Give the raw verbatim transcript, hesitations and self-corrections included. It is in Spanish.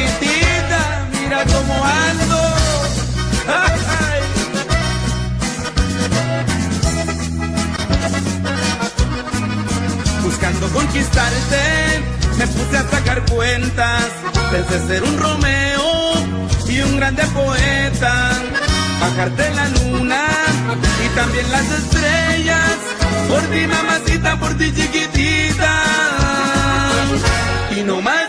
chiquitita, mira cómo ando. Ay. Buscando conquistarte, me puse a sacar cuentas. Pensé ser un Romeo y un grande poeta. Bajarte la luna y también las estrellas. Por ti, mamacita, por ti, chiquitita. Y no más